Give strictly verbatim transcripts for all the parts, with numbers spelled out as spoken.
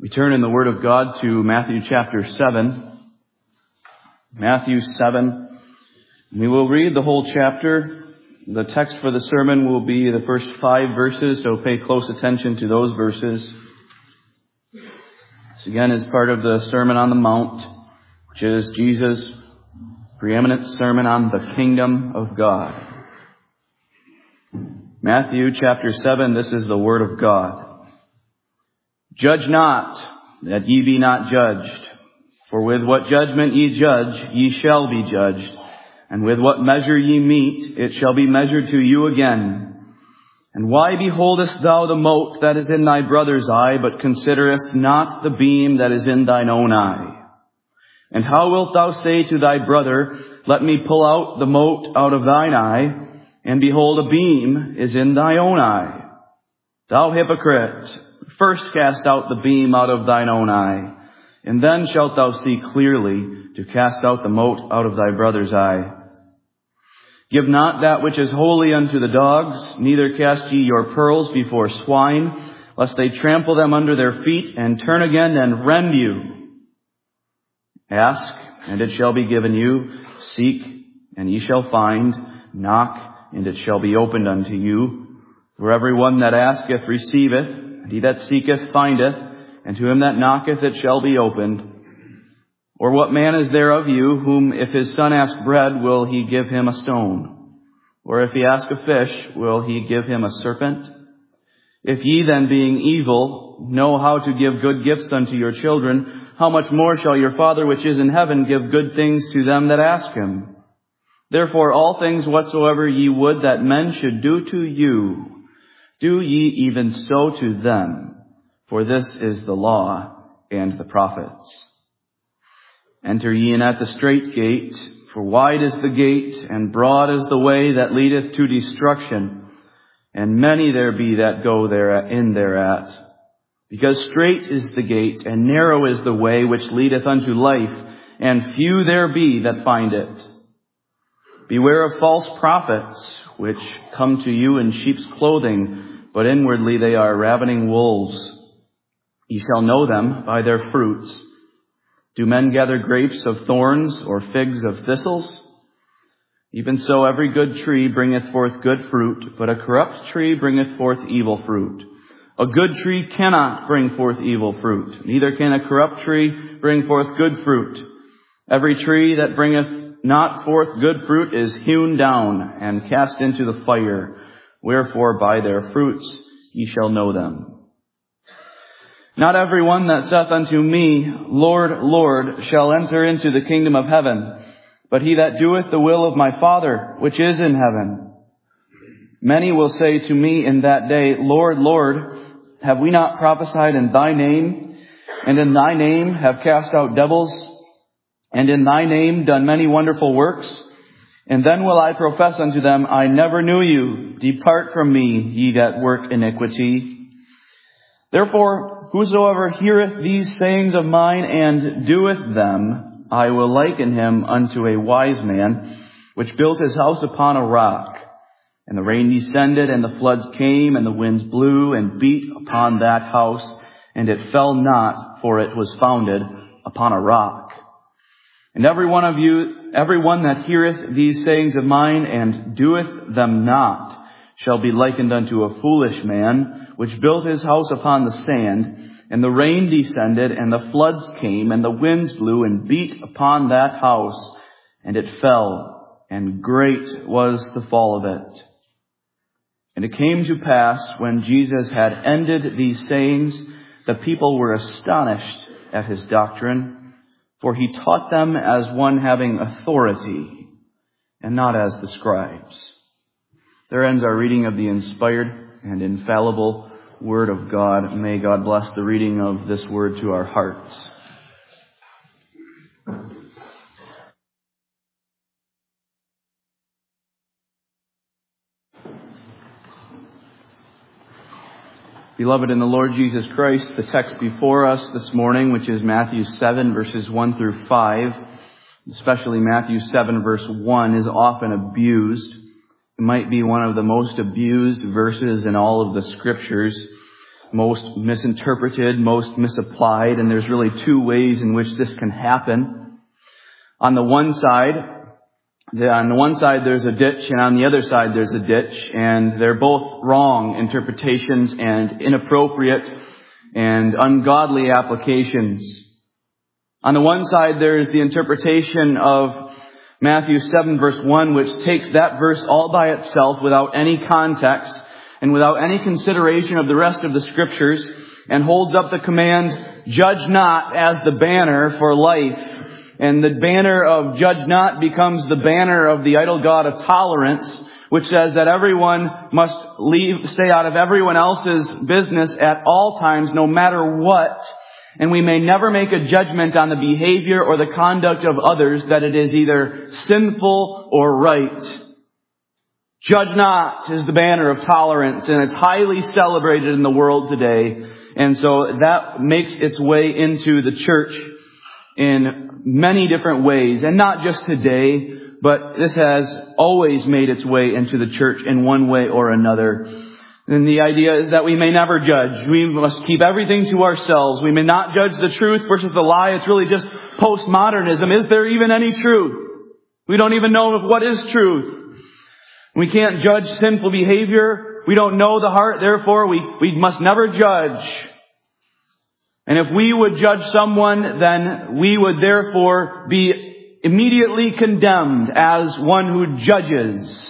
We turn in the Word of God to Matthew chapter seven. Matthew seven. We will read the whole chapter. The text for the sermon will be the first five verses, so pay close attention to those verses. This again is part of the Sermon on the Mount, which is Jesus' preeminent sermon on the kingdom of God. Matthew chapter seven, this is the Word of God. Judge not, that ye be not judged. For with what judgment ye judge, ye shall be judged. And with what measure ye meet, it shall be measured to you again. And why beholdest thou the mote that is in thy brother's eye, but considerest not the beam that is in thine own eye? And how wilt thou say to thy brother, let me pull out the mote out of thine eye, and behold, a beam is in thy own eye? Thou hypocrite! First cast out the beam out of thine own eye, and then shalt thou see clearly to cast out the mote out of thy brother's eye. Give not that which is holy unto the dogs, neither cast ye your pearls before swine, lest they trample them under their feet, and turn again and rend you. Ask, and it shall be given you. Seek, and ye shall find. Knock, and it shall be opened unto you. For every one that asketh receiveth, and he that seeketh findeth, and to him that knocketh it shall be opened. Or what man is there of you, whom if his son ask bread, will he give him a stone? Or if he ask a fish, will he give him a serpent? If ye then, being evil, know how to give good gifts unto your children, how much more shall your Father which is in heaven give good things to them that ask him? Therefore all things whatsoever ye would that men should do to you, do ye even so to them, for this is the law and the prophets. Enter ye in at the strait gate, for wide is the gate, and broad is the way that leadeth to destruction, and many there be that go there in thereat. Because strait is the gate, and narrow is the way which leadeth unto life, and few there be that find it. Beware of false prophets, which come to you in sheep's clothing, but inwardly they are ravening wolves. Ye shall know them by their fruits. Do men gather grapes of thorns, or figs of thistles? Even so every good tree bringeth forth good fruit, but a corrupt tree bringeth forth evil fruit. A good tree cannot bring forth evil fruit, neither can a corrupt tree bring forth good fruit. Every tree that bringeth not forth good fruit is hewn down and cast into the fire. Wherefore by their fruits ye shall know them. Not every one that saith unto me, Lord, Lord, shall enter into the kingdom of heaven, but he that doeth the will of my Father which is in heaven. Many will say to me in that day, Lord, Lord, have we not prophesied in thy name, and in thy name have cast out devils, and in thy name done many wonderful works? And then will I profess unto them, I never knew you. Depart from me, ye that work iniquity. Therefore, whosoever heareth these sayings of mine and doeth them, I will liken him unto a wise man, which built his house upon a rock. And the rain descended, and the floods came, and the winds blew and beat upon that house, and it fell not, for it was founded upon a rock. And every one of you, every one that heareth these sayings of mine and doeth them not, shall be likened unto a foolish man, which built his house upon the sand, and the rain descended, and the floods came, and the winds blew and beat upon that house, and it fell, and great was the fall of it. And it came to pass, when Jesus had ended these sayings, the people were astonished at his doctrine, for he taught them as one having authority, and not as the scribes. There ends our reading of the inspired and infallible Word of God. May God bless the reading of this Word to our hearts. Beloved in the Lord Jesus Christ, the text before us this morning, which is Matthew seven, verses one through five, especially Matthew seven, verse one, is often abused. It might be one of the most abused verses in all of the Scriptures. most misinterpreted, most misapplied, and there's really two ways in which this can happen. On the one side, the, on the one side there's a ditch, and on the other side there's a ditch, and they're both wrong interpretations and inappropriate and ungodly applications. On the one side there's the interpretation of Matthew seven verse one, which takes that verse all by itself without any context and without any consideration of the rest of the Scriptures, and holds up the command, judge not, as the banner for life. And the banner of judge not becomes the banner of the idol god of tolerance, which says that everyone must leave, stay out of everyone else's business at all times, no matter what. And we may never make a judgment on the behavior or the conduct of others that it is either sinful or right. Judge not is the banner of tolerance, and it's highly celebrated in the world today. And so that makes its way into the church in many different ways. And not just today, but this has always made its way into the church in one way or another. And the idea is that we may never judge. We must keep everything to ourselves. We may not judge the truth versus the lie. It's really just postmodernism. Is there even any truth? We don't even know what is truth. We can't judge sinful behavior. We don't know the heart. Therefore, we, we must never judge. And if we would judge someone, then we would therefore be immediately condemned as one who judges.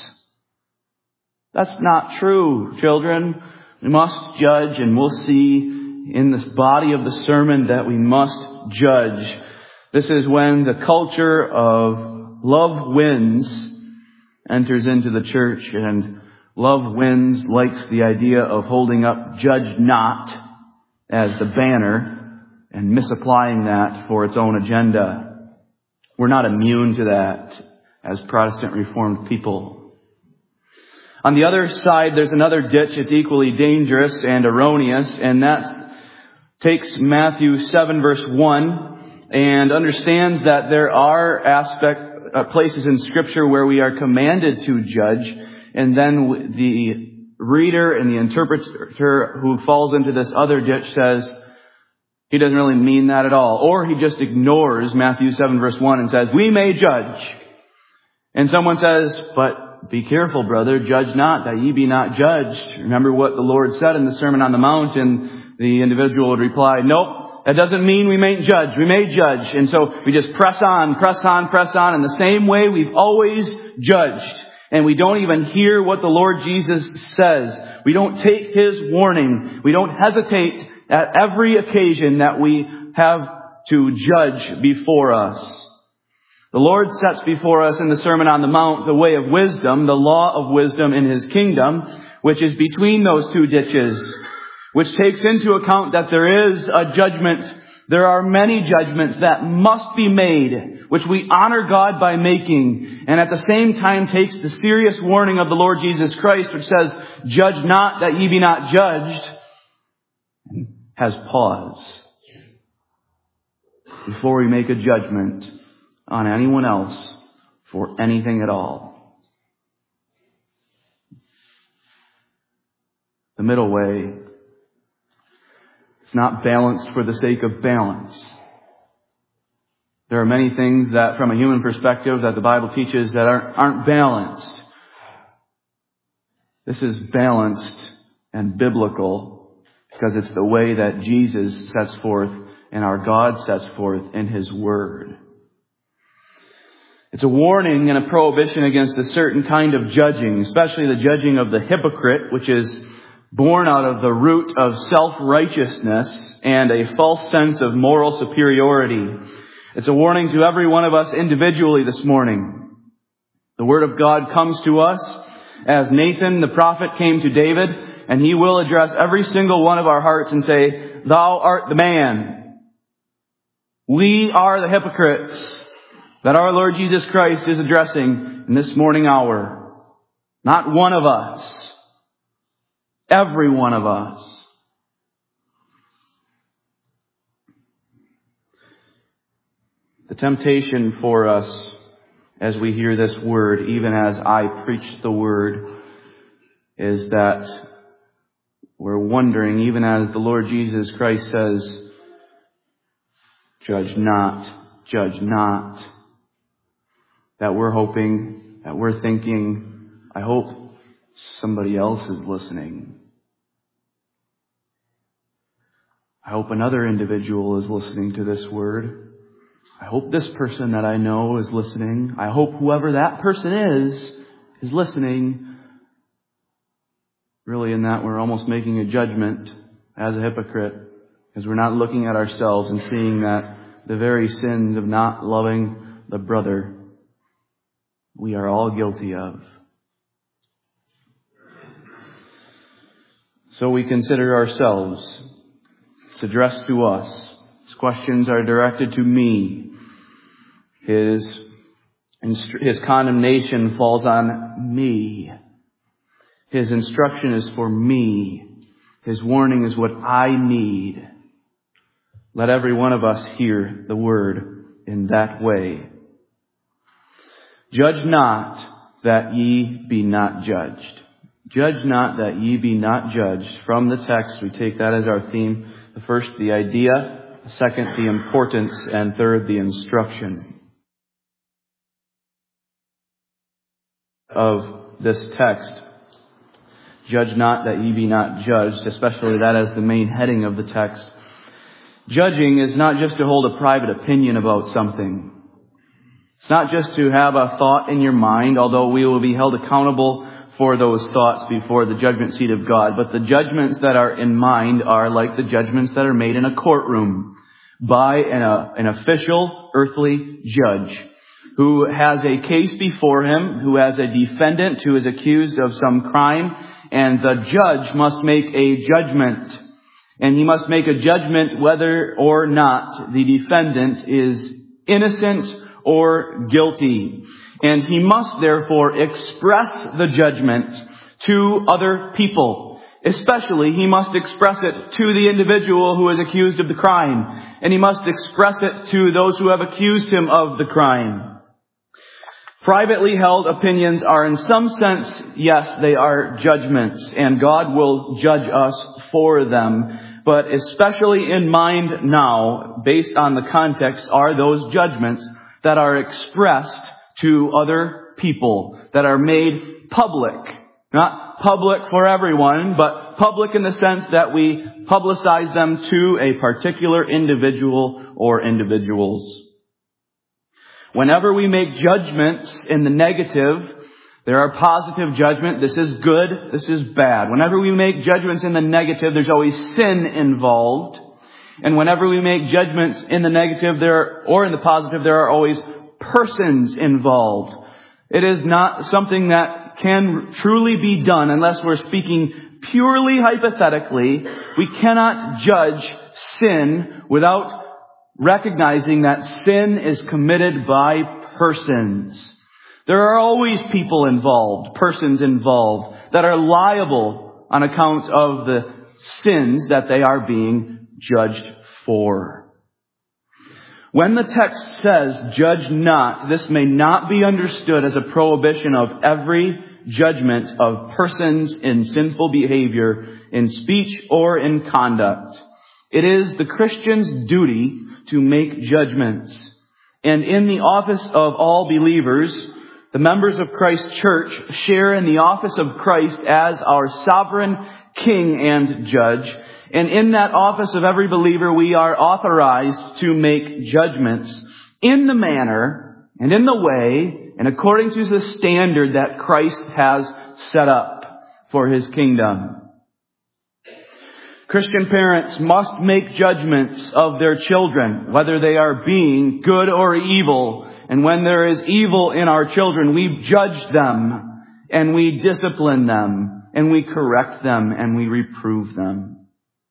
That's not true, children. We must judge, and we'll see in this body of the sermon that we must judge. This is when the culture of love wins enters into the church, and love wins likes the idea of holding up judge not as the banner and misapplying that for its own agenda. We're not immune to that as Protestant Reformed people. On the other side, there's another ditch. It's equally dangerous and erroneous, and that takes Matthew seven verse one and understands that there are aspects Uh, places in Scripture where we are commanded to judge, and then the reader and the interpreter who falls into this other ditch says he doesn't really mean that at all, or he just ignores Matthew seven verse one and says we may judge. And someone says, but be careful, brother, judge not that ye be not judged. Remember what the Lord said in the Sermon on the Mount, and the individual would reply, nope. That doesn't mean we may judge. We may judge. And so we just press on, press on, press on in the same way we've always judged. And we don't even hear what the Lord Jesus says. We don't take His warning. We don't hesitate at every occasion that we have to judge before us. The Lord sets before us in the Sermon on the Mount the way of wisdom, the law of wisdom in His kingdom, which is between those two ditches, which takes into account that there is a judgment. There are many judgments that must be made, which we honor God by making, and at the same time takes the serious warning of the Lord Jesus Christ, which says, judge not that ye be not judged, and has pause before we make a judgment on anyone else for anything at all. The middle way. It's not balanced for the sake of balance. There are many things that, from a human perspective, that the Bible teaches that aren't, aren't balanced. This is balanced and biblical because it's the way that Jesus sets forth and our God sets forth in His Word. It's a warning and a prohibition against a certain kind of judging, especially the judging of the hypocrite, which is born out of the root of self-righteousness and a false sense of moral superiority. It's a warning to every one of us individually this morning. The Word of God comes to us as Nathan the prophet came to David, and he will address every single one of our hearts and say, thou art the man. We are the hypocrites that our Lord Jesus Christ is addressing in this morning hour. Not one of us. Every one of us. The temptation for us as we hear this word, even as I preach the word, is that we're wondering, even as the Lord Jesus Christ says, judge not, judge not, that we're hoping, that we're thinking, I hope somebody else is listening. I hope another individual is listening to this word. I hope this person that I know is listening. I hope whoever that person is, is listening. Really, in that we're almost making a judgment as a hypocrite, because we're not looking at ourselves and seeing that the very sins of not loving the brother we are all guilty of. So we consider ourselves. It's addressed to us. His questions are directed to me. His, his condemnation falls on me. His instruction is for me. His warning is what I need. Let every one of us hear the word in that way. Judge not that ye be not judged. Judge not that ye be not judged. From the text, we take that as our theme. The first, the idea. The second, the importance. And third, the instruction of this text. Judge not that ye be not judged, especially that as the main heading of the text. Judging is not just to hold a private opinion about something. It's not just to have a thought in your mind, although we will be held accountable for those thoughts before the judgment seat of God. But the judgments that are in mind are like the judgments that are made in a courtroom by an, uh, an official earthly judge who has a case before him, who has a defendant who is accused of some crime, and the judge must make a judgment. And he must make a judgment whether or not the defendant is innocent or guilty. And he must therefore express the judgment to other people. Especially, he must express it to the individual who is accused of the crime. And he must express it to those who have accused him of the crime. Privately held opinions are in some sense, yes, they are judgments, and God will judge us for them. But especially in mind now, based on the context, are those judgments that are expressed to other people, that are made public. Not public for everyone, but public in the sense that we publicize them to a particular individual or individuals. Whenever we make judgments in the negative, there are positive judgment. This is good. This is bad. Whenever we make judgments in the negative, there's always sin involved. And whenever we make judgments in the negative there or in the positive, there are always persons involved. It is not something that can truly be done unless we're speaking purely hypothetically. We cannot judge sin without recognizing that sin is committed by persons. There are always people involved, persons involved, that are liable on account of the sins that they are being judged for. When the text says, judge not, this may not be understood as a prohibition of every judgment of persons in sinful behavior, in speech or in conduct. It is the Christian's duty to make judgments. And in the office of all believers, the members of Christ's church share in the office of Christ as our sovereign King and Judge. And in that office of every believer, we are authorized to make judgments in the manner and in the way and according to the standard that Christ has set up for His kingdom. Christian parents must make judgments of their children, whether they are being good or evil. And when there is evil in our children, we judge them and we discipline them and we correct them and we reprove them.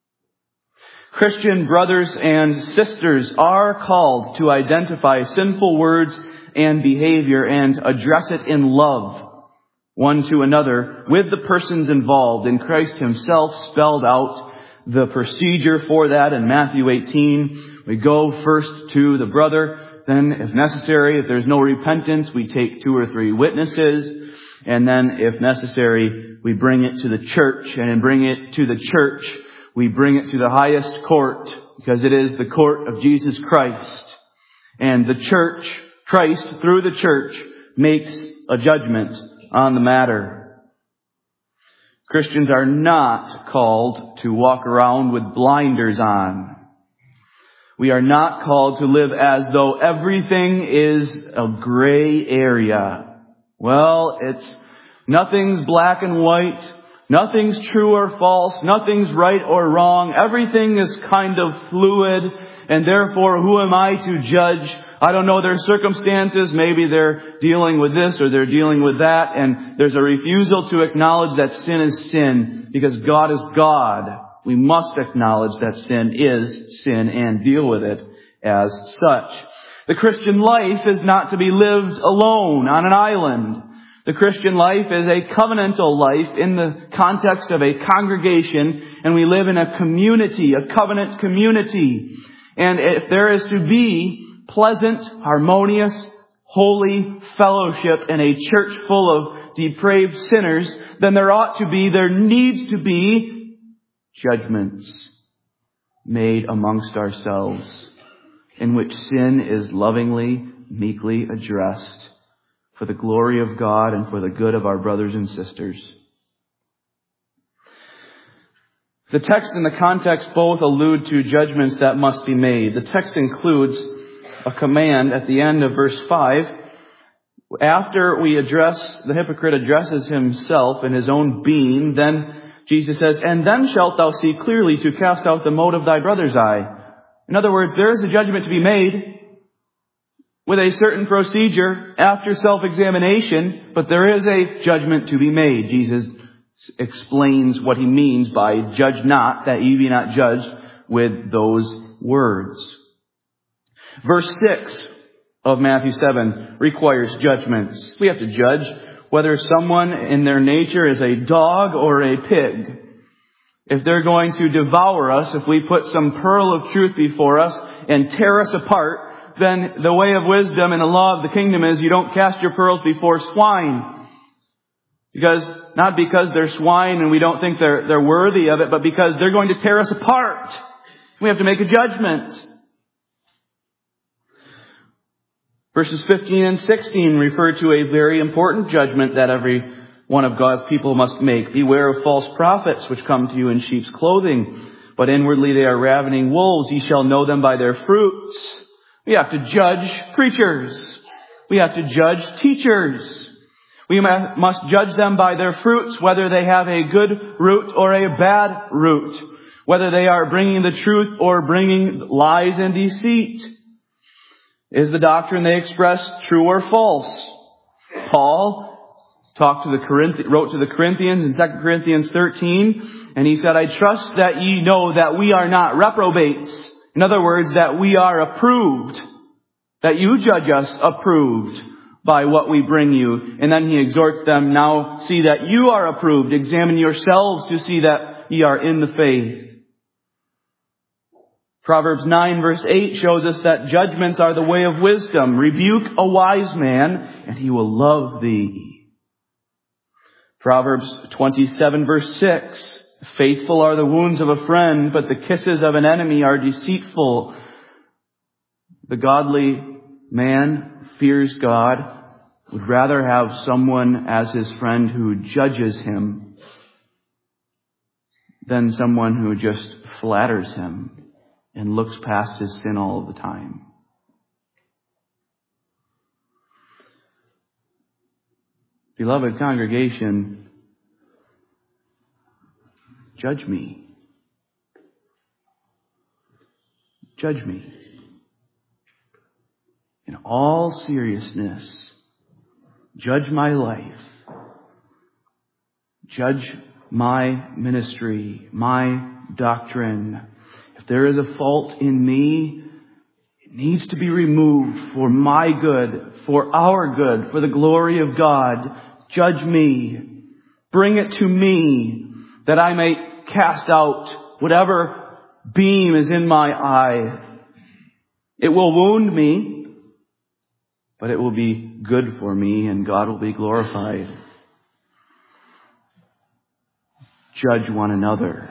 Christian brothers and sisters are called to identify sinful words and behavior and address it in love, one to another, with the persons involved. And Christ Himself spelled out the procedure for that in Matthew eighteen. We go first to the brother, then if necessary, if there's no repentance, we take two or three witnesses, and then if necessary, we bring it to the church, and in bringing it to the church, we bring it to the highest court, because it is the court of Jesus Christ. And the church, Christ, through the church, makes a judgment on the matter. Christians are not called to walk around with blinders on. We are not called to live as though everything is a gray area. Well, it's nothing's black and white. Nothing's true or false. Nothing's right or wrong. Everything is kind of fluid. And therefore, who am I to judge? I don't know their circumstances. Maybe they're dealing with this or they're dealing with that. And there's a refusal to acknowledge that sin is sin, because God is God. We must acknowledge that sin is sin and deal with it as such. The Christian life is not to be lived alone on an island. The Christian life is a covenantal life in the context of a congregation, and we live in a community, a covenant community. And if there is to be pleasant, harmonious, holy fellowship in a church full of depraved sinners, then there ought to be, there needs to be judgments made amongst ourselves in which sin is lovingly, meekly addressed for the glory of God and for the good of our brothers and sisters. The text and the context both allude to judgments that must be made. The text includes a command at the end of verse five. After we address, the hypocrite addresses himself in his own being, then Jesus says, "And then shalt thou see clearly to cast out the mote of thy brother's eye." In other words, there is a judgment to be made with a certain procedure after self-examination, but there is a judgment to be made. Jesus explains what he means by "judge not, that ye be not judged," with those words. Verse six of Matthew seven requires judgments. We have to judge whether someone in their nature is a dog or a pig. If they're going to devour us, if we put some pearl of truth before us and tear us apart, then the way of wisdom and the law of the kingdom is you don't cast your pearls before swine. Because, not because they're swine and we don't think they're, they're worthy of it, but because they're going to tear us apart. We have to make a judgment. Verses fifteen and sixteen refer to a very important judgment that every one of God's people must make. "Beware of false prophets, which come to you in sheep's clothing, but inwardly they are ravening wolves. Ye shall know them by their fruits." We have to judge preachers. We have to judge teachers. We must judge them by their fruits, whether they have a good root or a bad root, whether they are bringing the truth or bringing lies and deceit. Is the doctrine they express true or false? Paul talked to the Corinth- wrote to the Corinthians in Second Corinthians thirteen, and he said, "I trust that ye know that we are not reprobates." In other words, that we are approved, that you judge us approved by what we bring you. And then he exhorts them, "Now see that you are approved. Examine yourselves to see that ye are in the faith." Proverbs nine verse eight shows us that judgments are the way of wisdom. "Rebuke a wise man, and he will love thee." Proverbs twenty-seven verse six. "Faithful are the wounds of a friend, but the kisses of an enemy are deceitful." The godly man fears God, would rather have someone as his friend who judges him than someone who just flatters him and looks past his sin all of the time. Beloved congregation, judge me. Judge me. In all seriousness, judge my life. Judge my ministry, my doctrine. If there is a fault in me, it needs to be removed for my good, for our good, for the glory of God. Judge me. Bring it to me that I may cast out whatever beam is in my eye. It will wound me, but it will be good for me and God will be glorified. judge one another.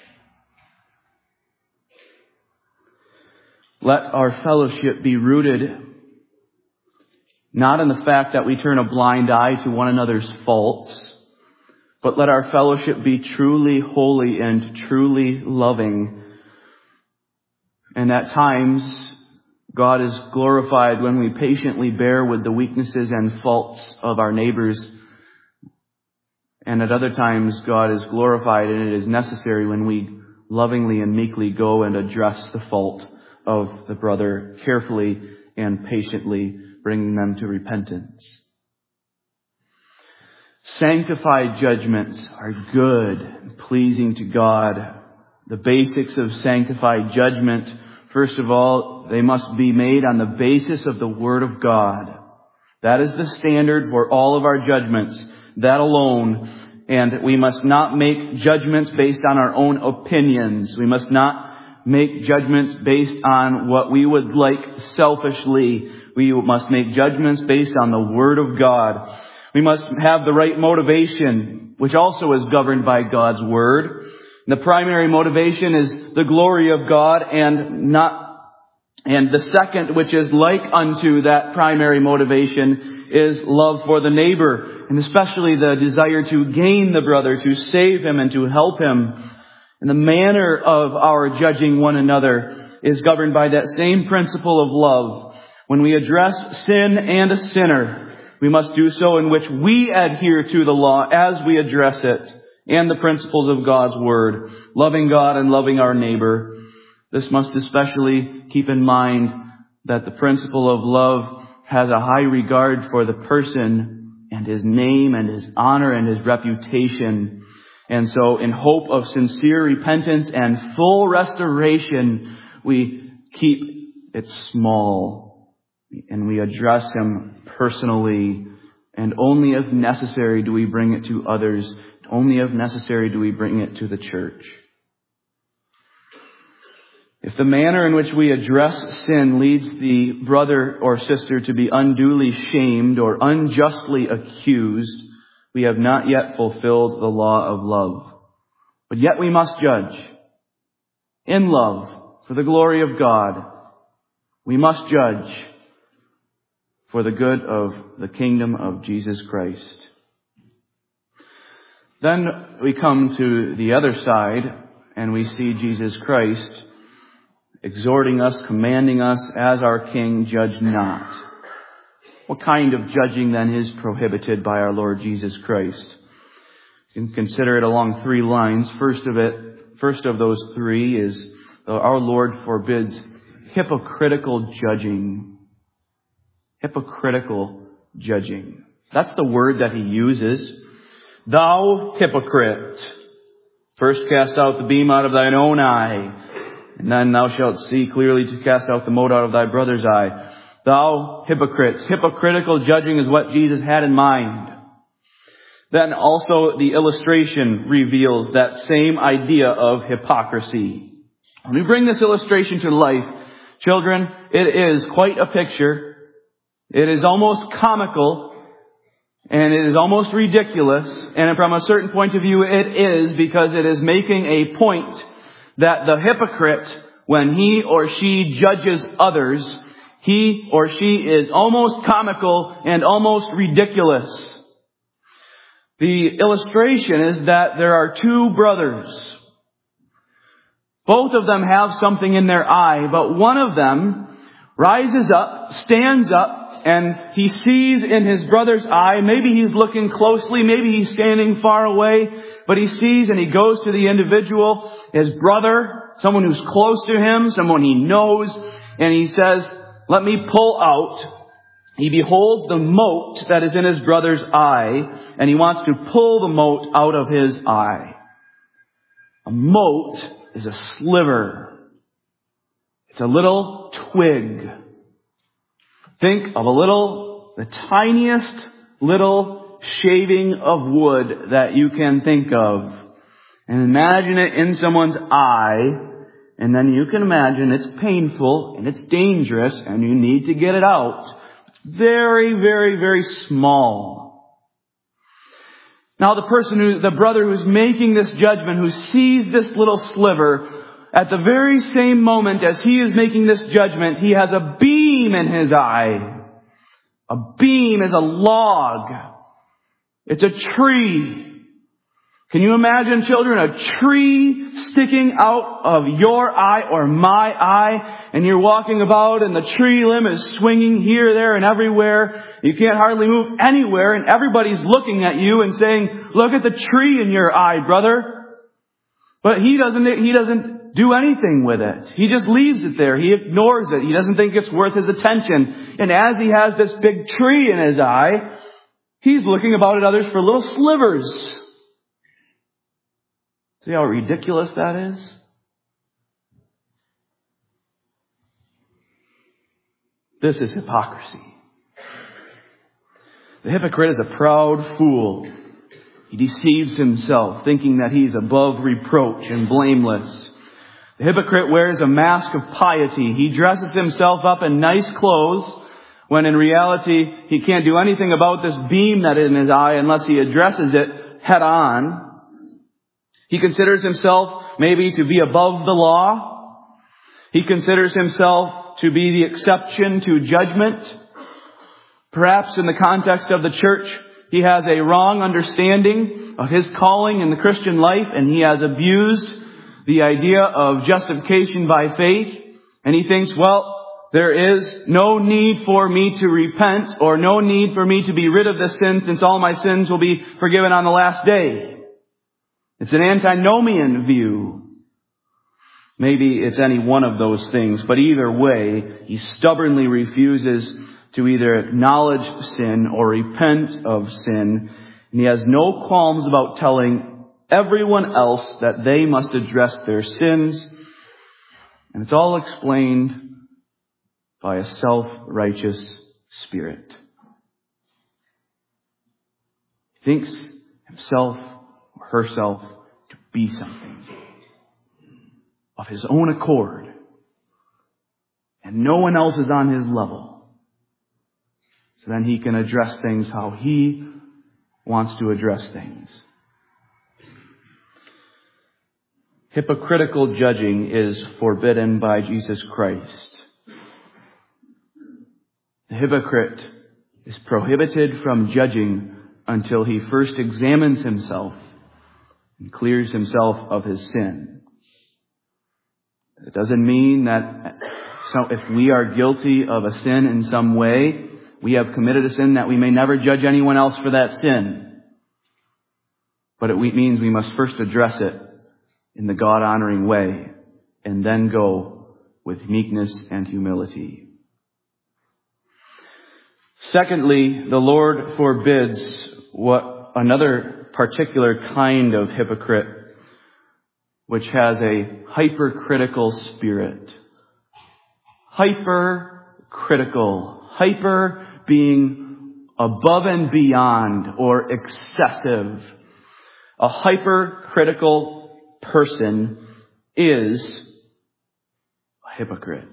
Let our fellowship be rooted not in the fact that we turn a blind eye to one another's faults, but let our fellowship be truly holy and truly loving. And at times, God is glorified when we patiently bear with the weaknesses and faults of our neighbors. And at other times, God is glorified and it is necessary when we lovingly and meekly go and address the fault of the brother carefully and patiently, bringing them to repentance. Sanctified judgments are good and pleasing to God. The basics of sanctified judgment, first of all, they must be made on the basis of the Word of God. That is the standard for all of our judgments, that alone. And we must not make judgments based on our own opinions. We must not make judgments based on what we would like selfishly. We must make judgments based on the Word of God. We must have the right motivation, which also is governed by God's Word. The primary motivation is the glory of God, and not, and the second, which is like unto that primary motivation, is love for the neighbor, and especially the desire to gain the brother, to save him and to help him. And the manner of our judging one another is governed by that same principle of love. When we address sin and a sinner, we must do so in which we adhere to the law as we address it and the principles of God's Word, loving God and loving our neighbor. This must especially keep in mind that the principle of love has a high regard for the person and his name and his honor and his reputation. And so in hope of sincere repentance and full restoration, we keep it small and we address him personally. And only if necessary do we bring it to others. Only if necessary do we bring it to the church. If the manner in which we address sin leads the brother or sister to be unduly shamed or unjustly accused, we have not yet fulfilled the law of love. But yet we must judge in love for the glory of God. We must judge for the good of the kingdom of Jesus Christ. Then we come to the other side and we see Jesus Christ exhorting us, commanding us as our King, judge not. What kind of judging then is prohibited by our Lord Jesus Christ? You can consider it along three lines. First of it, first of those three is our Lord forbids hypocritical judging. Hypocritical judging. That's the word that he uses. Thou hypocrite, first cast out the beam out of thine own eye, and then thou shalt see clearly to cast out the mote out of thy brother's eye. Thou hypocrites. Hypocritical judging is what Jesus had in mind. Then also the illustration reveals that same idea of hypocrisy. When we bring this illustration to life, children, it is quite a picture. It is almost comical. And it is almost ridiculous. And from a certain point of view, it is, because it is making a point that the hypocrite, when he or she judges others, he or she is almost comical and almost ridiculous. The illustration is that there are two brothers. Both of them have something in their eye, but one of them rises up, stands up, and he sees in his brother's eye, maybe he's looking closely, maybe he's standing far away, but he sees and he goes to the individual, his brother, someone who's close to him, someone he knows, and he says, let me pull out. He beholds the mote that is in his brother's eye, and he wants to pull the mote out of his eye. A mote is a sliver. It's a little twig. Think of a little, the tiniest little shaving of wood that you can think of. And imagine it in someone's eye. And then you can imagine it's painful and it's dangerous and you need to get it out. It's very, very, very small. Now the person who, the brother who's making this judgment, who sees this little sliver, at the very same moment as he is making this judgment, he has a beam in his eye. A beam is a log. It's a tree. Can you imagine, children, a tree sticking out of your eye or my eye, and you're walking about and the tree limb is swinging here, there, and everywhere. You can't hardly move anywhere, and everybody's looking at you and saying, look at the tree in your eye, brother. But he doesn't, he doesn't do anything with it. He just leaves it there. He ignores it. He doesn't think it's worth his attention. And as he has this big tree in his eye, he's looking about at others for little slivers. See how ridiculous that is? This is hypocrisy. The hypocrite is a proud fool. He deceives himself, thinking that he's above reproach and blameless. The hypocrite wears a mask of piety. He dresses himself up in nice clothes, when in reality he can't do anything about this beam that is in his eye unless he addresses it head on. He considers himself maybe to be above the law. He considers himself to be the exception to judgment. Perhaps in the context of the church, he has a wrong understanding of his calling in the Christian life, and he has abused the idea of justification by faith. And he thinks, well, there is no need for me to repent, or no need for me to be rid of this sin, since all my sins will be forgiven on the last day. It's an antinomian view. Maybe it's any one of those things, but either way, he stubbornly refuses to either acknowledge sin or repent of sin, and he has no qualms about telling everyone else that they must address their sins, and it's all explained by a self-righteous spirit. He thinks himself or herself to be something of his own accord, and no one else is on his level. So then he can address things how he wants to address things. Hypocritical judging is forbidden by Jesus Christ. The hypocrite is prohibited from judging until he first examines himself and clears himself of his sin. It doesn't mean that so if we are guilty of a sin in some way, we have committed a sin, that we may never judge anyone else for that sin. But it means we must first address it in the God-honoring way, and then go with meekness and humility. Secondly, the Lord forbids what another particular kind of hypocrite, which has a hypercritical spirit. Hypercritical. Hyper being above and beyond or excessive. A hypercritical person is a hypocrite.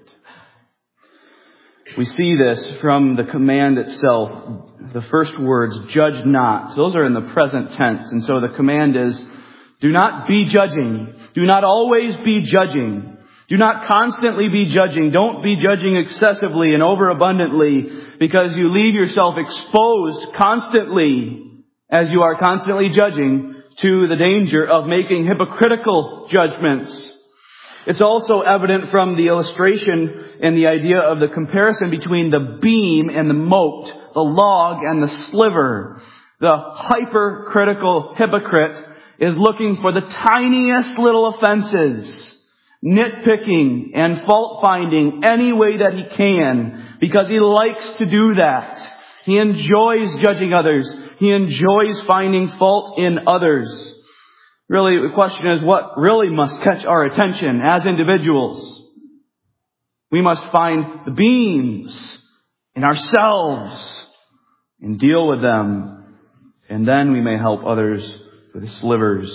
We see this from the command itself. The first words, judge not. Those are in the present tense. And so the command is, do not be judging. Do not always be judging. Do not constantly be judging. Don't be judging excessively and overabundantly, because you leave yourself exposed constantly, as you are constantly judging, to the danger of making hypocritical judgments. It's also evident from the illustration and the idea of the comparison between the beam and the mote, the log and the sliver. The hypercritical hypocrite is looking for the tiniest little offenses, nitpicking and fault-finding any way that he can, because he likes to do that. He enjoys judging others. He enjoys finding fault in others. Really, the question is, what really must catch our attention as individuals? We must find the beams in ourselves and deal with them, and then we may help others with the slivers.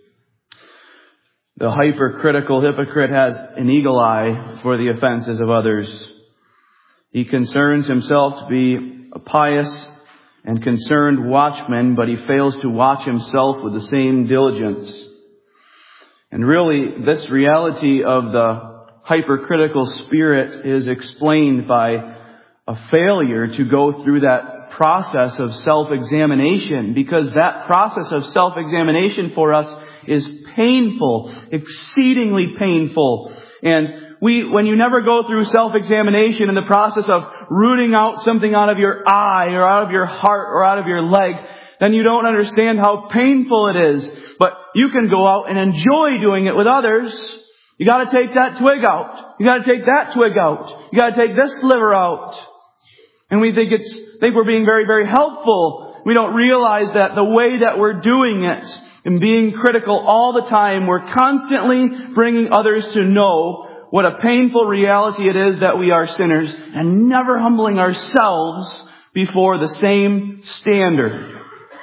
The hypercritical hypocrite has an eagle eye for the offenses of others. He concerns himself to be a pious and concerned watchman, but he fails to watch himself with the same diligence. And really, this reality of the hypercritical spirit is explained by a failure to go through that process of self-examination, because that process of self-examination for us is painful, exceedingly painful. And we, when you never go through self-examination in the process of rooting out something out of your eye or out of your heart or out of your leg, then you don't understand how painful it is. But you can go out and enjoy doing it with others. You gotta take that twig out. You gotta take that twig out. You gotta take this sliver out. And we think it's, think we're being very, very helpful. We don't realize that the way that we're doing it and being critical all the time, we're constantly bringing others to know what a painful reality it is that we are sinners, and never humbling ourselves before the same standard.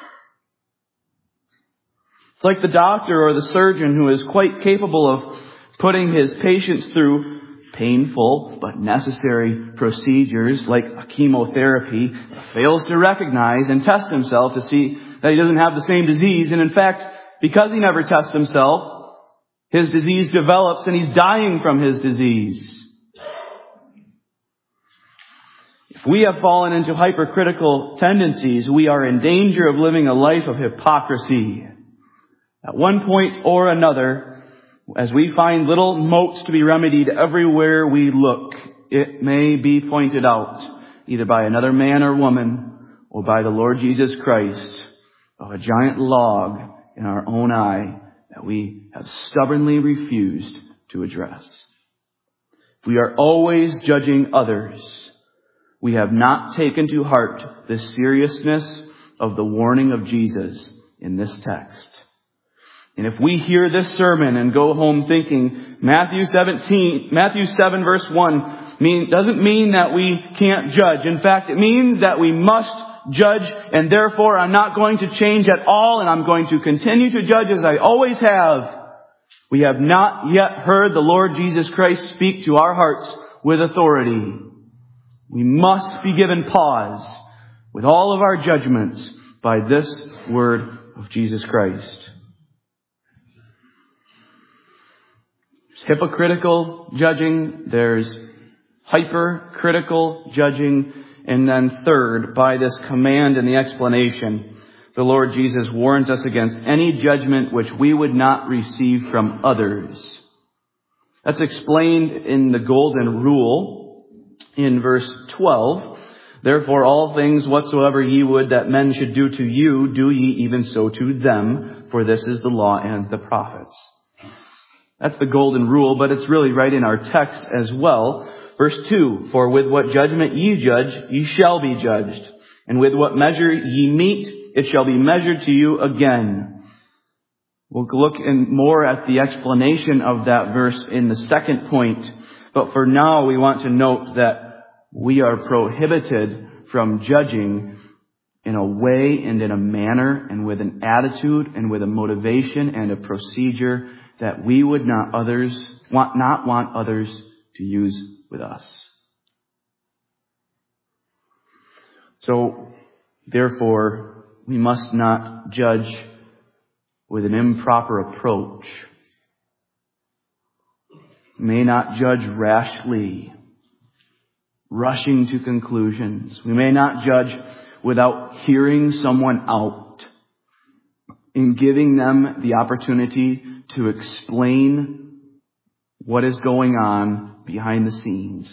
It's like the doctor or the surgeon who is quite capable of putting his patients through painful but necessary procedures like a chemotherapy, fails to recognize and test himself to see that he doesn't have the same disease. And in fact, because he never tests himself, his disease develops and he's dying from his disease. If we have fallen into hypercritical tendencies, we are in danger of living a life of hypocrisy. At one point or another, as we find little motes to be remedied everywhere we look, it may be pointed out, either by another man or woman, or by the Lord Jesus Christ, of a giant log in our own eye that we have stubbornly refused to address. We are always judging others. We have not taken to heart the seriousness of the warning of Jesus in this text. And if we hear this sermon and go home thinking Matthew seventeen, Matthew seven verse one mean, doesn't mean that we can't judge. In fact, it means that we must judge, and therefore I'm not going to change at all, and I'm going to continue to judge as I always have. We have not yet heard the Lord Jesus Christ speak to our hearts with authority. We must be given pause with all of our judgments by this word of Jesus Christ. There's hypocritical judging, there's hypercritical judging, and then third, by this command and the explanation, the Lord Jesus warns us against any judgment which we would not receive from others. That's explained in the golden rule in verse twelve. Therefore all things whatsoever ye would that men should do to you, do ye even so to them, for this is the law and the prophets. That's the golden rule, but it's really right in our text as well. Verse two, for with what judgment ye judge, ye shall be judged. And with what measure ye mete, it shall be measured to you again. We'll look in more at the explanation of that verse in the second point. But for now, we want to note that we are prohibited from judging in a way and in a manner and with an attitude and with a motivation and a procedure that we would not others want not want others to use with us. So, therefore, we must not judge with an improper approach. We may not judge rashly, rushing to conclusions. We may not judge without hearing someone out and giving them the opportunity to explain what is going on behind the scenes.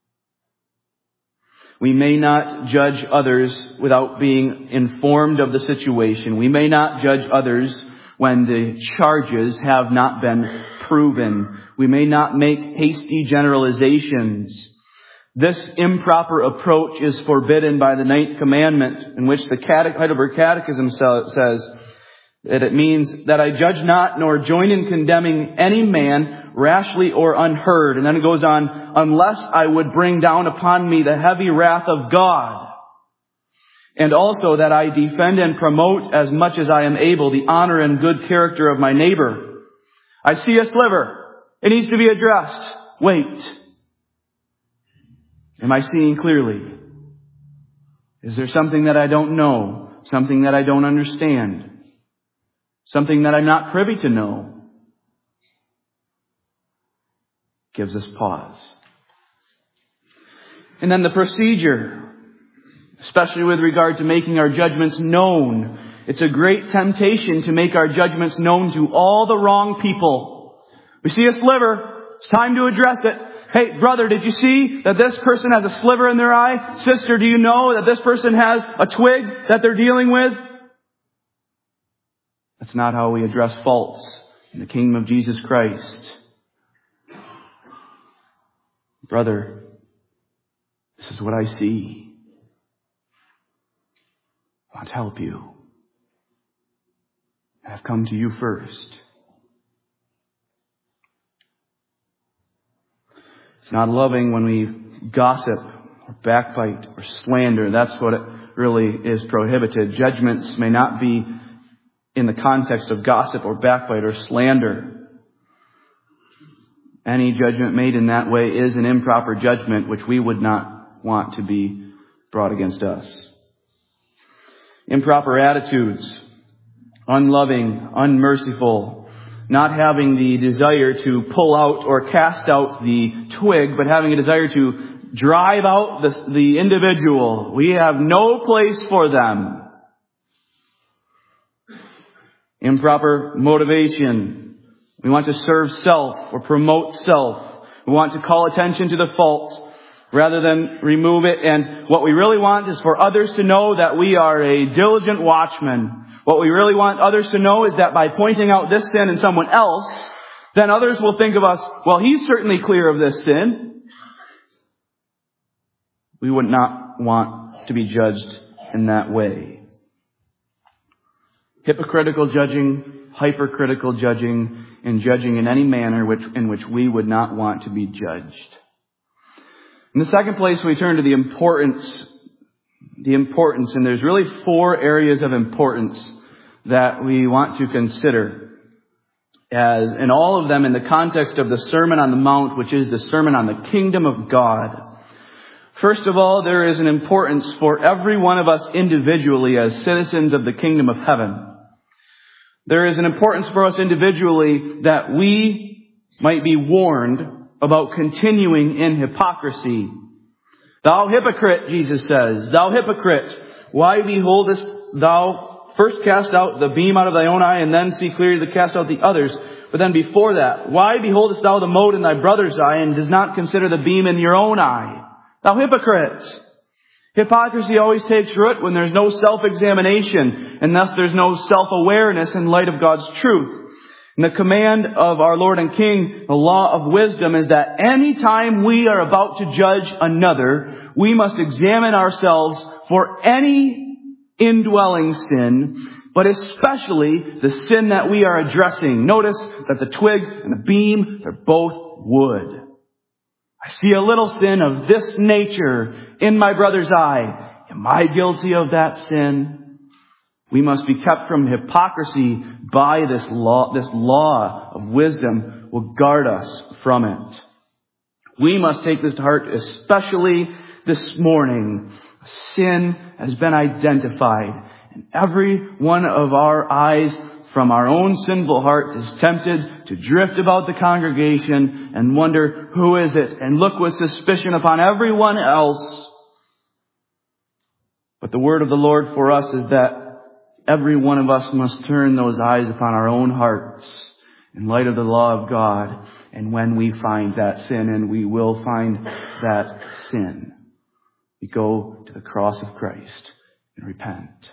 We may not judge others without being informed of the situation. We may not judge others when the charges have not been proven. We may not make hasty generalizations. This improper approach is forbidden by the ninth commandment, in which the Heidelberg Catechism says that it means that I judge not nor join in condemning any man rashly or unheard. And then it goes on, unless I would bring down upon me the heavy wrath of God. And also that I defend and promote as much as I am able the honor and good character of my neighbor. I see a sliver. It needs to be addressed. Wait. Am I seeing clearly? Is there something that I don't know? Something that I don't understand? Something that I'm not privy to know? Gives us pause. And then the procedure, especially with regard to making our judgments known. It's a great temptation to make our judgments known to all the wrong people. We see a sliver. It's time to address it. Hey, brother, did you see that this person has a sliver in their eye? Sister, do you know that this person has a twig that they're dealing with? That's not how we address faults in the kingdom of Jesus Christ. Brother, this is what I see. I want to help you. I've come to you first. It's not loving when we gossip or backbite or slander. That's what it really is prohibited. Judgments may not be in the context of gossip or backbite or slander. Any judgment made in that way is an improper judgment which we would not want to be brought against us. Improper attitudes, unloving, unmerciful, not having the desire to pull out or cast out the twig, but having a desire to drive out the, the individual. We have no place for them. Improper motivation. We want to serve self or promote self. We want to call attention to the fault rather than remove it. And what we really want is for others to know that we are a diligent watchman. What we really want others to know is that by pointing out this sin in someone else, then others will think of us, well, he's certainly clear of this sin. We would not want to be judged in that way. Hypocritical judging, hypercritical judging, and judging in any manner which, in which we would not want to be judged. In the second place, we turn to the importance, the importance, and there's really four areas of importance that we want to consider, as, and all of them in the context of the Sermon on the Mount, which is the Sermon on the Kingdom of God. First of all, there is an importance for every one of us individually as citizens of the Kingdom of Heaven. There is an importance for us individually that we might be warned about continuing in hypocrisy. Thou hypocrite, Jesus says, thou hypocrite, why beholdest thou first cast out the beam out of thy own eye, and then see clearly to cast out the others? But then before that, why beholdest thou the mote in thy brother's eye, and does not consider the beam in your own eye? Thou hypocrite! Hypocrisy always takes root when there's no self-examination, and thus there's no self-awareness in light of God's truth. And the command of our Lord and King, the law of wisdom, is that any time we are about to judge another, we must examine ourselves for any indwelling sin, but especially the sin that we are addressing. Notice that the twig and the beam, they're both wood. I see a little sin of this nature in my brother's eye. Am I guilty of that sin? We must be kept from hypocrisy by this law. This law of wisdom will guard us from it. We must take this to heart, especially this morning. Sin has been identified, and every one of our eyes from our own sinful hearts is tempted to drift about the congregation and wonder, who is it? And look with suspicion upon everyone else. But the word of the Lord for us is that every one of us must turn those eyes upon our own hearts in light of the law of God. And when we find that sin, and we will find that sin, we go to the cross of Christ and repent.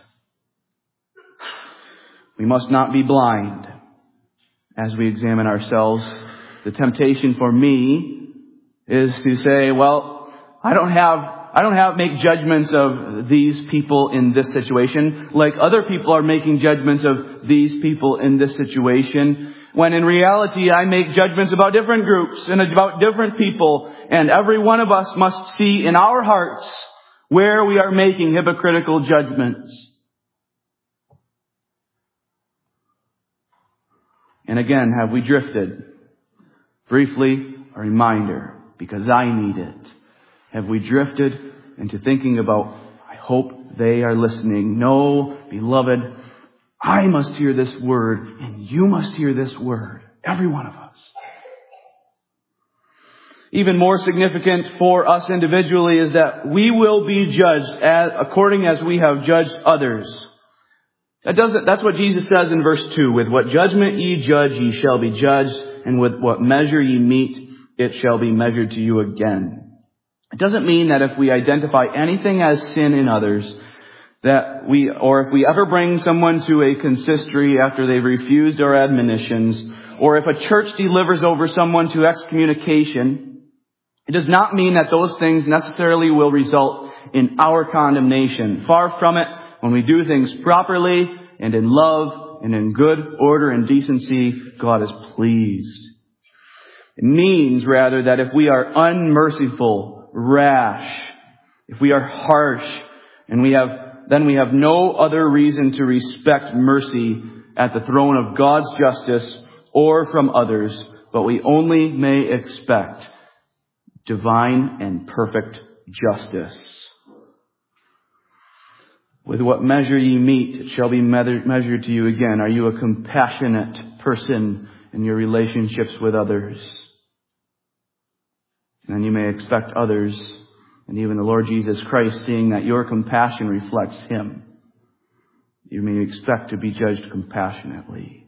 We must not be blind as we examine ourselves. The temptation for me is to say, well, I don't have, I don't have, make judgments of these people in this situation like other people are making judgments of these people in this situation. When in reality, I make judgments about different groups and about different people. And every one of us must see in our hearts where we are making hypocritical judgments. And again, have we drifted? Briefly, a reminder, because I need it. Have we drifted into thinking about, I hope they are listening. No, beloved, I must hear this word, and you must hear this word. Every one of us. Even more significant for us individually is that we will be judged as, according as we have judged others. That doesn't, that's what Jesus says in verse two. With what judgment ye judge, ye shall be judged, and with what measure ye meet, it shall be measured to you again. It doesn't mean that if we identify anything as sin in others, that we, or if we ever bring someone to a consistory after they've refused our admonitions, or if a church delivers over someone to excommunication, it does not mean that those things necessarily will result in our condemnation. Far from it. When we do things properly and in love and in good order and decency, God is pleased. It means, rather, that if we are unmerciful, rash, if we are harsh, and we have, then we have no other reason to respect mercy at the throne of God's justice or from others, but we only may expect divine and perfect justice. With what measure ye meet, it shall be measured to you again. Are you a compassionate person in your relationships with others? And then you may expect others, and even the Lord Jesus Christ, seeing that your compassion reflects Him, you may expect to be judged compassionately.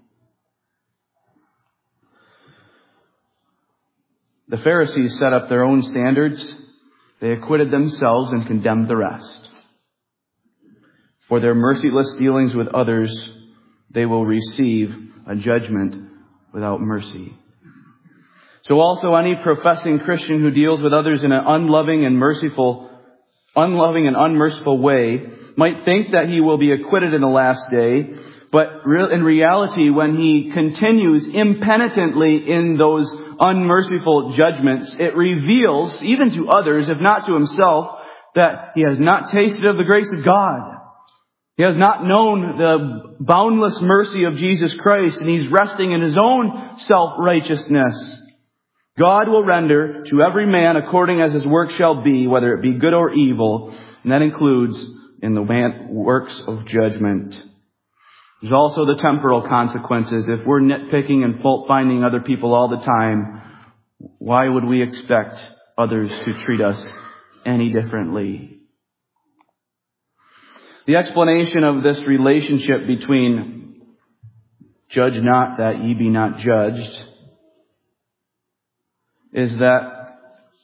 The Pharisees set up their own standards. They acquitted themselves and condemned the rest. For their merciless dealings with others, they will receive a judgment without mercy. So also any professing Christian who deals with others in an unloving and merciful, unloving and unmerciful way might think that he will be acquitted in the last day, but in reality, when he continues impenitently in those unmerciful judgments, it reveals, even to others, if not to himself, that he has not tasted of the grace of God. He has not known the boundless mercy of Jesus Christ, and he's resting in his own self-righteousness. God will render to every man according as his work shall be, whether it be good or evil, and that includes in the works of judgment. There's also the temporal consequences. If we're nitpicking and fault-finding other people all the time, why would we expect others to treat us any differently? The explanation of this relationship between judge not that ye be not judged is that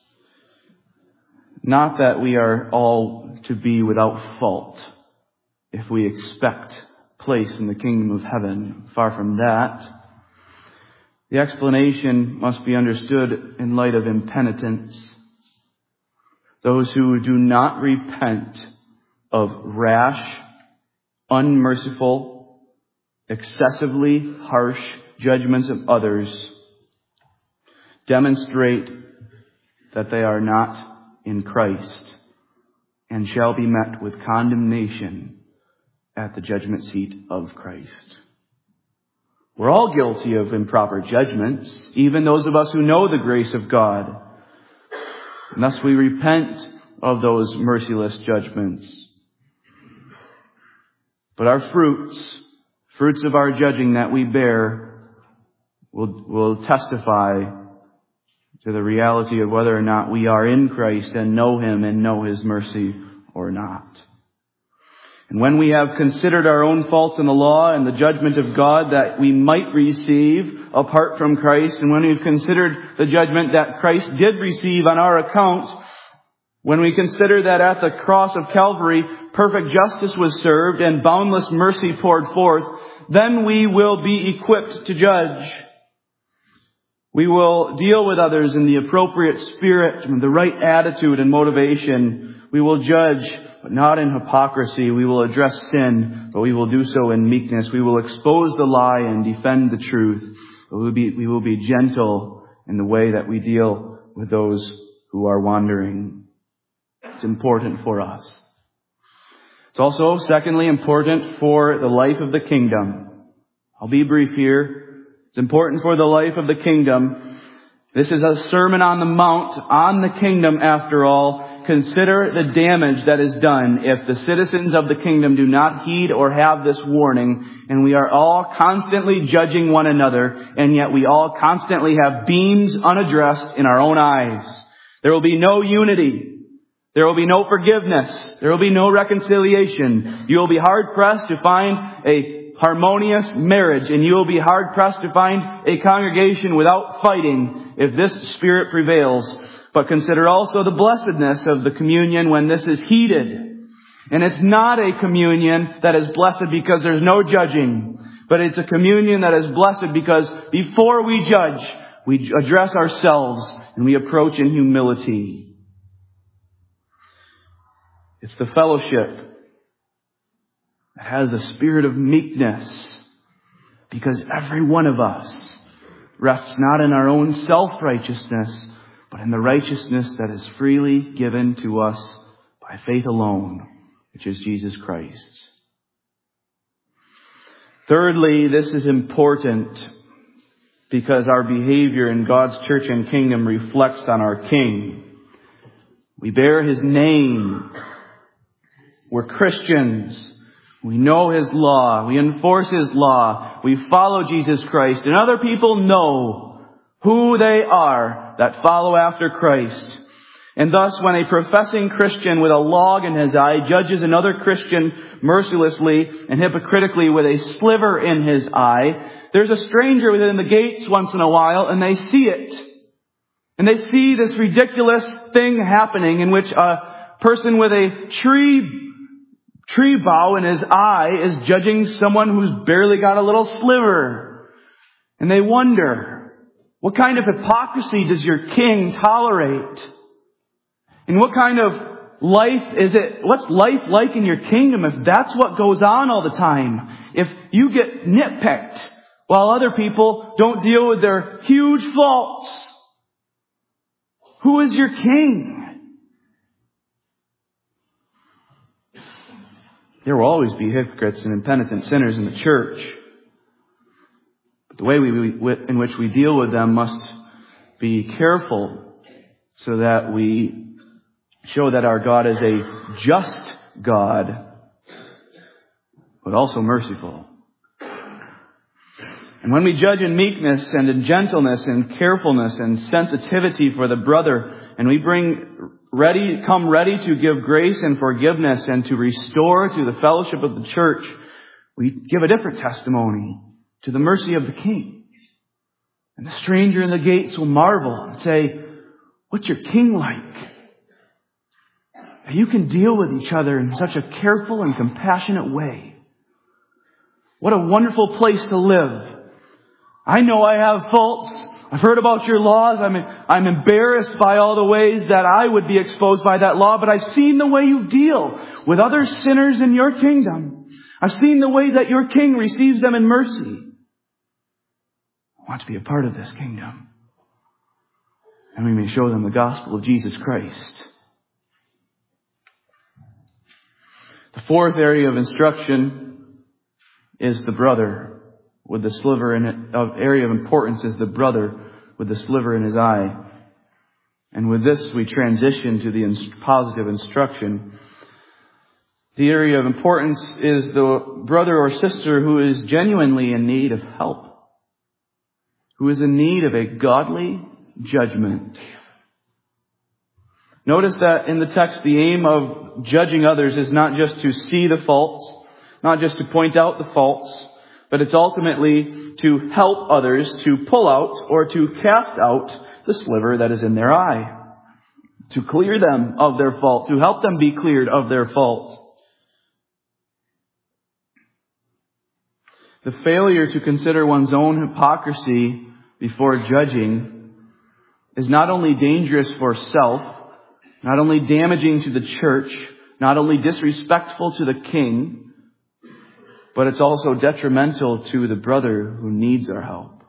not that we are all to be without fault if we expect place in the kingdom of heaven. Far from that. The explanation must be understood in light of impenitence. Those who do not repent of rash, unmerciful, excessively harsh judgments of others demonstrate that they are not in Christ and shall be met with condemnation at the judgment seat of Christ. We're all guilty of improper judgments, even those of us who know the grace of God. And thus we repent of those merciless judgments. But our fruits, fruits of our judging that we bear, will, will testify to the reality of whether or not we are in Christ and know Him and know His mercy or not. And when we have considered our own faults in the law and the judgment of God that we might receive apart from Christ, and when we've considered the judgment that Christ did receive on our account, when we consider that at the cross of Calvary, perfect justice was served and boundless mercy poured forth, then we will be equipped to judge. We will deal with others in the appropriate spirit, and the right attitude and motivation. We will judge, but not in hypocrisy. We will address sin, but we will do so in meekness. We will expose the lie and defend the truth. But we will be, we will be gentle in the way that we deal with those who are wandering. It's important for us. It's also, secondly, important for the life of the kingdom. I'll be brief here. It's important for the life of the kingdom. This is a Sermon on the Mount on the kingdom, after all, consider the damage that is done if the citizens of the kingdom do not heed or have this warning, and we are all constantly judging one another, and yet we all constantly have beams unaddressed in our own eyes. There will be no unity. There will be no forgiveness. There will be no reconciliation. You will be hard-pressed to find a harmonious marriage, and you will be hard-pressed to find a congregation without fighting if this spirit prevails. But consider also the blessedness of the communion when this is heeded. And it's not a communion that is blessed because there's no judging, but it's a communion that is blessed because before we judge, we address ourselves and we approach in humility. It's the fellowship that has a spirit of meekness, because every one of us rests not in our own self-righteousness, but in the righteousness that is freely given to us by faith alone, which is Jesus Christ. Thirdly, this is important because our behavior in God's church and kingdom reflects on our King. We bear His name. We're Christians. We know His law. We enforce His law. We follow Jesus Christ. And other people know who they are that follow after Christ. And thus, when a professing Christian with a log in his eye judges another Christian mercilessly and hypocritically with a sliver in his eye, there's a stranger within the gates once in a while, and they see it. And they see this ridiculous thing happening in which a person with a tree tree bough in his eye is judging someone who's barely got a little sliver. And they wonder, what kind of hypocrisy does your King tolerate? And what kind of life is it? What's life like in your kingdom if that's what goes on all the time? If you get nitpicked while other people don't deal with their huge faults? Who is your King? There will always be hypocrites and impenitent sinners in the church. But the way we, in which we deal with them must be careful so that we show that our God is a just God, but also merciful. And when we judge in meekness and in gentleness and carefulness and sensitivity for the brother, and we bring ready, come ready to give grace and forgiveness and to restore to the fellowship of the church, we give a different testimony to the mercy of the King. And the stranger in the gates will marvel and say, what's your King like? You can deal with each other in such a careful and compassionate way. What a wonderful place to live. I know I have faults. I've heard about your laws. I'm, I'm embarrassed by all the ways that I would be exposed by that law, but I've seen the way you deal with other sinners in your kingdom. I've seen the way that your King receives them in mercy. I want to be a part of this kingdom. And we may show them the gospel of Jesus Christ. The fourth area of instruction is the brother with the sliver in it. Of area of importance is the brother with the sliver in his eye. And with this, we transition to the ins- positive instruction. The area of importance is the brother or sister who is genuinely in need of help, who is in need of a godly judgment. Notice that in the text, the aim of judging others is not just to see the faults, not just to point out the faults, but it's ultimately to help others to pull out or to cast out the sliver that is in their eye, to clear them of their fault, to help them be cleared of their fault. The failure to consider one's own hypocrisy before judging is not only dangerous for self, not only damaging to the church, not only disrespectful to the King, but it's also detrimental to the brother who needs our help.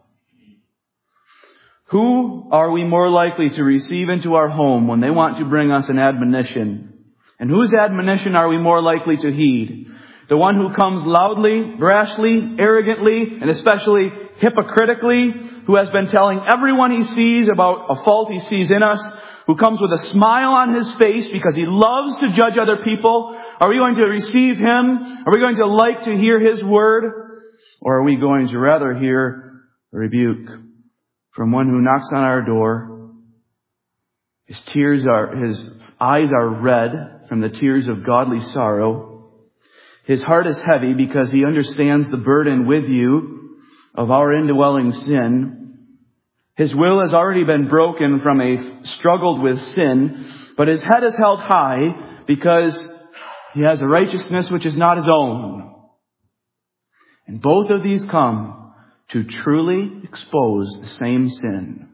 Who are we more likely to receive into our home when they want to bring us an admonition? And whose admonition are we more likely to heed? The one who comes loudly, brashly, arrogantly, and especially hypocritically, who has been telling everyone he sees about a fault he sees in us, who comes with a smile on his face because he loves to judge other people? Are we going to receive him? Are we going to like to hear his word? Or are we going to rather hear a rebuke from one who knocks on our door? His tears are, his eyes are red from the tears of godly sorrow. His heart is heavy because he understands the burden with you of our indwelling sin. His will has already been broken from a struggle with sin, but his head is held high because he has a righteousness which is not his own. And both of these come to truly expose the same sin.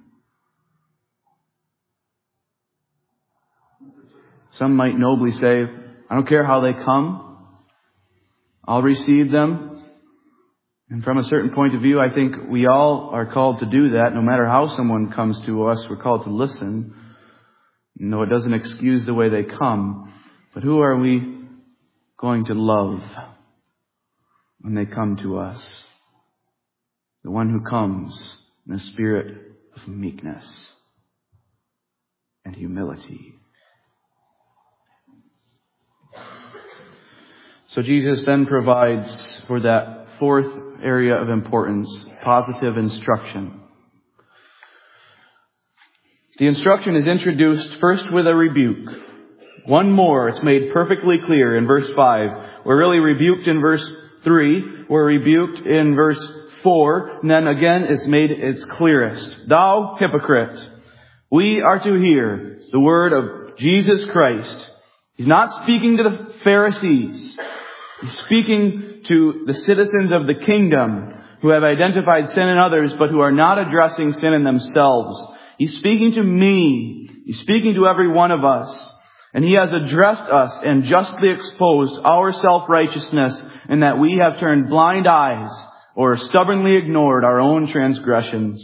Some might nobly say, I don't care how they come, I'll receive them. And from a certain point of view, I think we all are called to do that. No matter how someone comes to us, we're called to listen. No, it doesn't excuse the way they come. But who are we going to love when they come to us? The one who comes in a spirit of meekness and humility. So Jesus then provides for that fourth area of importance, positive instruction. The instruction is introduced first with a rebuke. One more, it's made perfectly clear in verse five. We're really rebuked in verse three. We're rebuked in verse four. And then again, it's made its clearest. Thou hypocrite, we are to hear the word of Jesus Christ. He's not speaking to the Pharisees. He's speaking to the citizens of the kingdom who have identified sin in others, but who are not addressing sin in themselves. He's speaking to me. He's speaking to every one of us. And he has addressed us and justly exposed our self-righteousness in that we have turned blind eyes or stubbornly ignored our own transgressions.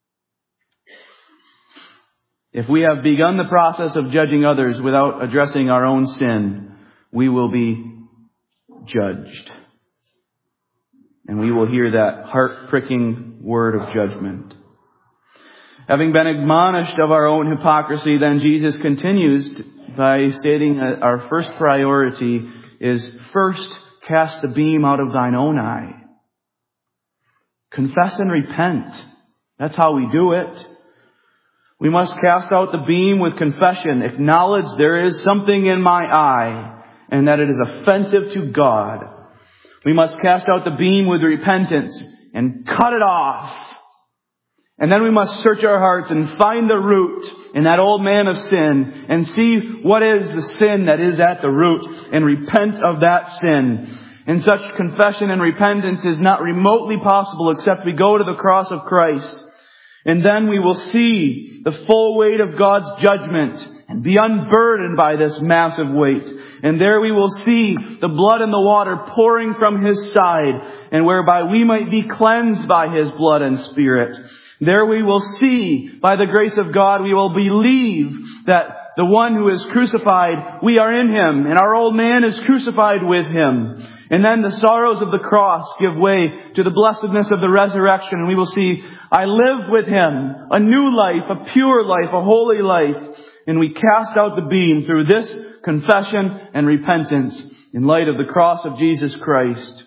If we have begun the process of judging others without addressing our own sin, we will be judged. And we will hear that heart-pricking word of judgment. Having been admonished of our own hypocrisy, then Jesus continues by stating that our first priority is first cast the beam out of thine own eye. Confess and repent. That's how we do it. We must cast out the beam with confession. Acknowledge there is something in my eye and that it is offensive to God. We must cast out the beam with repentance and cut it off. And then we must search our hearts and find the root in that old man of sin and see what is the sin that is at the root and repent of that sin. And such confession and repentance is not remotely possible except we go to the cross of Christ. And then we will see the full weight of God's judgment and be unburdened by this massive weight. And there we will see the blood and the water pouring from his side, and whereby we might be cleansed by his blood and spirit. There we will see, by the grace of God, we will believe that the one who is crucified, we are in him, and our old man is crucified with him. And then the sorrows of the cross give way to the blessedness of the resurrection, and we will see, I live with him, a new life, a pure life, a holy life. And we cast out the beam through this confession and repentance in light of the cross of Jesus Christ.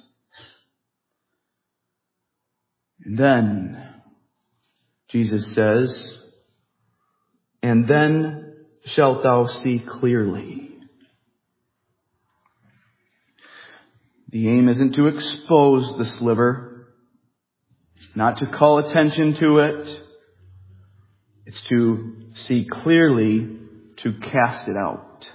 And then Jesus says, and then shalt thou see clearly. The aim isn't to expose the sliver. It's not to call attention to it. It's to see clearly, to cast it out.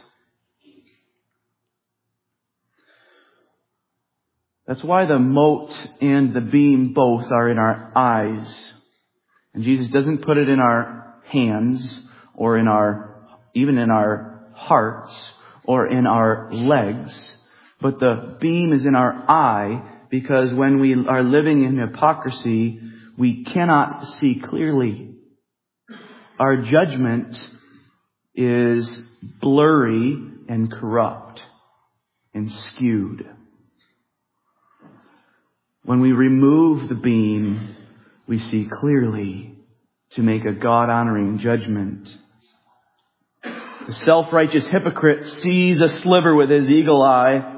That's why the mote and the beam both are in our eyes. And Jesus doesn't put it in our hands or in our, even in our hearts or in our legs. But the beam is in our eye because when we are living in hypocrisy, we cannot see clearly. Our judgment is blurry and corrupt and skewed. When we remove the beam, we see clearly to make a God-honoring judgment. The self-righteous hypocrite sees a sliver with his eagle eye,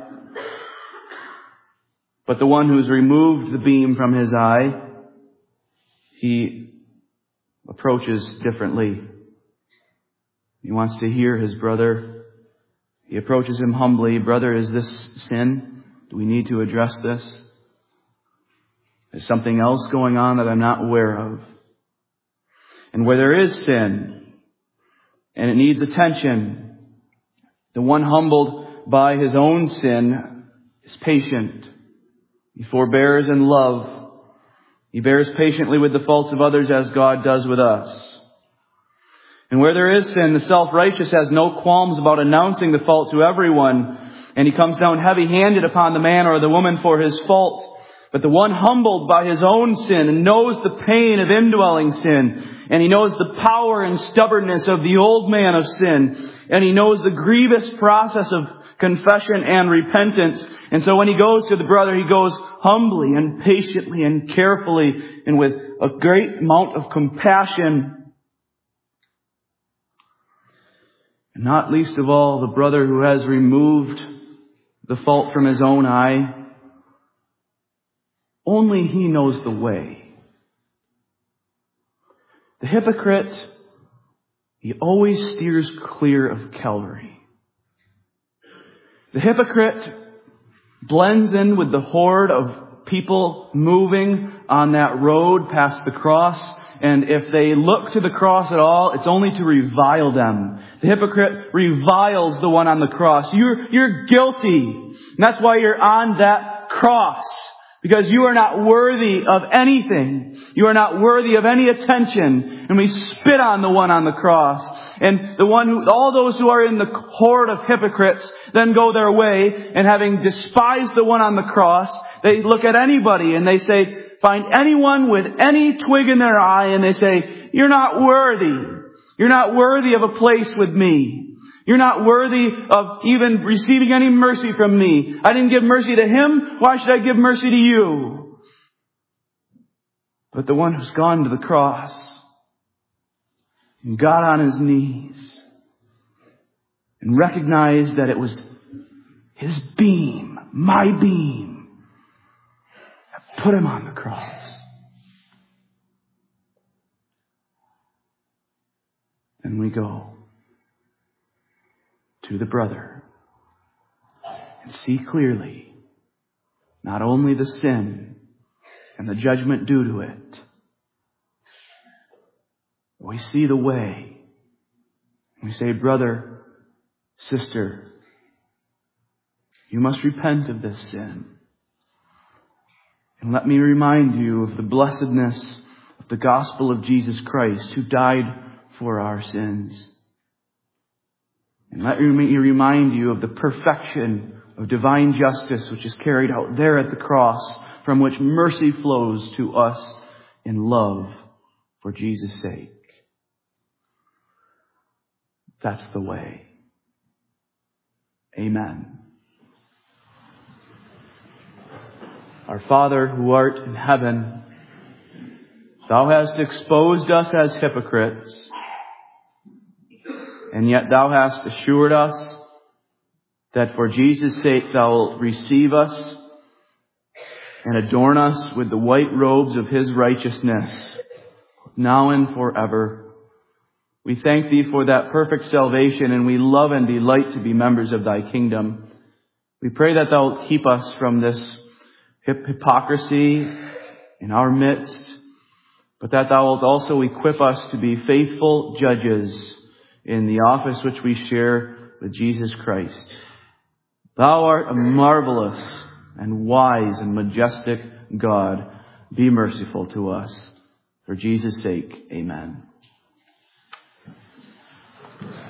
but the one who's removed the beam from his eye, he approaches differently. He wants to hear his brother. He approaches him humbly. Brother, is this sin? Do we need to address this? Is something else going on that I'm not aware of? And where there is sin, and it needs attention, the one humbled by his own sin is patient. He forbears in love. He bears patiently with the faults of others as God does with us. And where there is sin, the self-righteous has no qualms about announcing the fault to everyone, and he comes down heavy-handed upon the man or the woman for his fault. But the one humbled by his own sin and knows the pain of indwelling sin, and he knows the power and stubbornness of the old man of sin, and he knows the grievous process of confession and repentance. And so when he goes to the brother, he goes humbly and patiently and carefully and with a great amount of compassion. And not least of all, the brother who has removed the fault from his own eye, only he knows the way. The hypocrite, he always steers clear of Calvary. The hypocrite blends in with the horde of people moving on that road past the cross. And if they look to the cross at all, it's only to revile them. The hypocrite reviles the one on the cross. You're, you're guilty. And that's why you're on that cross. Because you are not worthy of anything. You are not worthy of any attention. And we spit on the one on the cross. And the one who, all those who are in the horde of hypocrites then go their way, and having despised the one on the cross, they look at anybody and they say, find anyone with any twig in their eye, and they say, you're not worthy. You're not worthy of a place with me. You're not worthy of even receiving any mercy from me. I didn't give mercy to him. Why should I give mercy to you? But the one who's gone to the cross and got on his knees and recognized that it was his beam, my beam, that put him on the cross. Then we go to the brother and see clearly not only the sin and the judgment due to it, but we see the way. We say, brother, sister, you must repent of this sin. And let me remind you of the blessedness of the gospel of Jesus Christ, who died for our sins. And let me remind you of the perfection of divine justice which is carried out there at the cross, from which mercy flows to us in love for Jesus' sake. That's the way. Amen. Our Father who art in heaven, Thou hast exposed us as hypocrites, and yet Thou hast assured us that for Jesus' sake Thou wilt receive us and adorn us with the white robes of His righteousness, now and forever. We thank Thee for that perfect salvation, and we love and delight to be members of Thy kingdom. We pray that Thou wilt keep us from this hypocrisy in our midst, but that Thou wilt also equip us to be faithful judges in the office which we share with Jesus Christ. Thou art a marvelous and wise and majestic God. Be merciful to us. For Jesus' sake, amen.